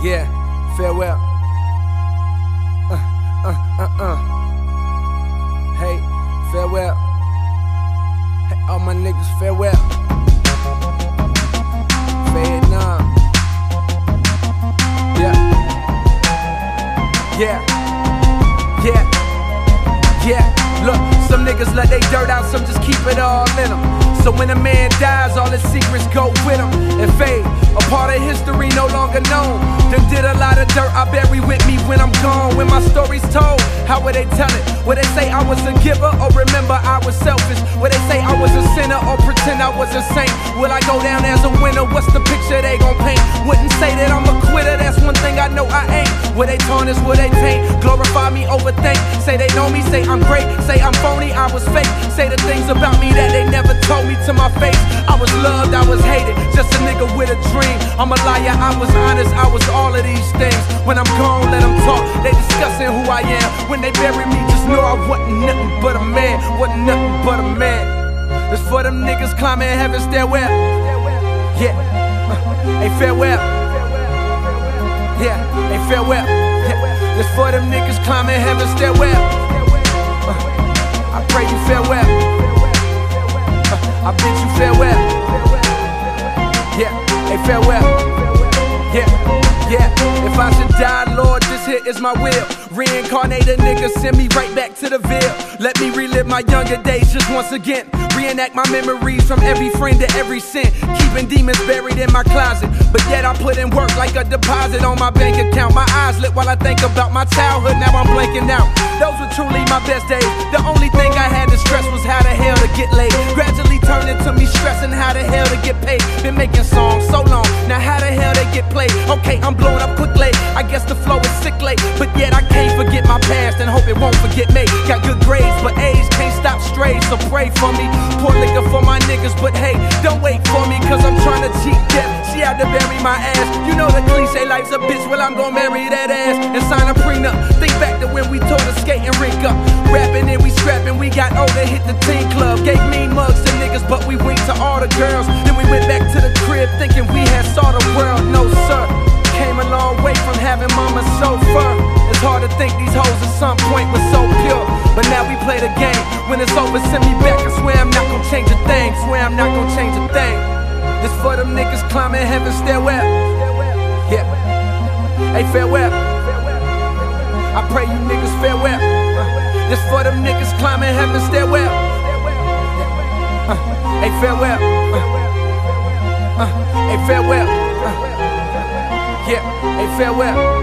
Yeah, farewell. Hey, farewell. Hey, all my niggas, farewell. Vietnam. Yeah. Yeah. Yeah. Yeah. Look, some niggas let they dirt out, some just keep it all in them. So when a man dies, all his secrets go with him and fade. A part of history no longer known. Them did a lot of dirt I bury with me when I'm gone. When my story's told, how would they tell it? Would they say I was a giver or remember I was selfish? Would they say I was a sinner or pretend I was a saint? Will I go down as a winner? What's the picture they gon' paint? Wouldn't say that I'm a quitter, that's one thing I know I ain't. Will they tarnish, will they taint? Glorify me, overthink. Say they know me, say I'm great. Say I'm phony, I was fake. Say the things about me that they never told me to my face. I was loved, I was hated, just a nigga with a dream. I'm a liar, I was honest, I was all of these things. When I'm gone, let them talk, they discussing who I am. When they bury me, just know I wasn't nothing but a man. Wasn't nothing but a man. It's for them niggas climbing heaven's stairwell. Yeah, hey, farewell. Yeah, hey, farewell. Yeah, it's for them niggas climbing heaven's stairwell. I pray you farewell. I bid you farewell. Yeah, hey, farewell. Yeah. If I should die, Lord, this here is my will. Reincarnate a nigga, send me right back to the Ville. Let me relive my younger days just once again. Reenact my memories from every friend to every sin. Keeping demons buried in my closet, but yet I put in work like a deposit on my bank account. My eyes lit while I think about my childhood, now I'm blanking out. Those were truly my best days. The only thing I had to stress was how the hell to get laid. Gradually turned into me stressing how the hell to get paid. Been making songs so long, now how the hell they get played? Okay, I'm blowing up quickly, I guess the flow is sick late. But yet I can't forget my past and hope it won't forget me. Got good grades, but age can't stop strays, so pray for me. Pour liquor for my niggas, but hey, don't wait for me, cause I'm trying to cheat death. She had to bury my ass. You know the cliche, life's a bitch, well I'm gon' marry that ass and sign a prenup. Think back to when we taught a skate and rink up. Rapping and we scrapping, we got older, hit the teen club. Gave mean mugs to niggas, but we winked to all the girls. Then we went back to the crib thinking we had saw the world. No sir, came a long way from having mama so far. It's hard to think these hoes at some point were so pure, but now we play the game. When it's over, send me back. I swear I'm not gon' change a thing. Swear I'm not gon' change a thing. This for them niggas climbing heaven's stairwell. Yeah, hey, farewell. I pray you niggas farewell. This for them niggas climbing heaven's stairwell. Hey, farewell. Hey, farewell. Yeah, hey, farewell.